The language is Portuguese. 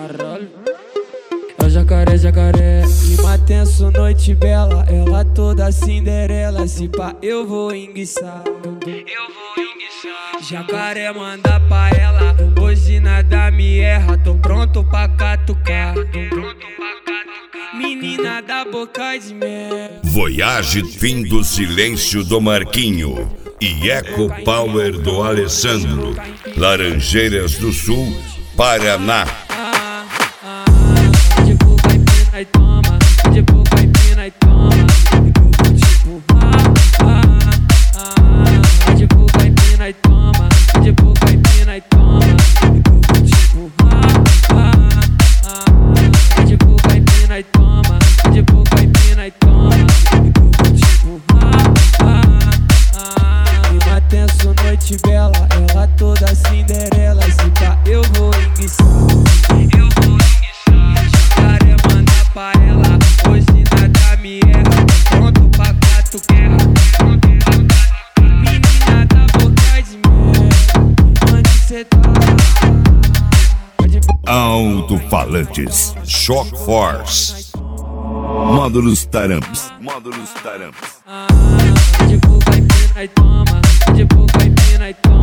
Caralho. É o jacaré, jacaré. Clima tenso, noite bela. Ela toda Cinderela. Se pá, eu vou enguiçar. Jacaré manda pra ela. Hoje nada me erra. Tô pronto pra catucar. Menina da boca de mel. Voyage Fim do Silêncio do Marquinho e Eco Power do Alessandro. Laranjeiras do Sul, Paraná. De boca empina e toma. De boca empina e toma. Tipo, de boca empina e toma. De boca empina e toma. Tipo, de boca empina e toma. De boca empina e toma. Tipo, clima tenso, noite bela. Ela toda Cinderela. Se pá, eu vou enguiçar. Jacaré manda pra ela. Hoje nada me erra. Pronto pra catucar. Menina da boca de mel. Onde cê tá? Alto-falantes Shock Force. Módulos Taramps. De boca empina e toma. De boca empina e toma.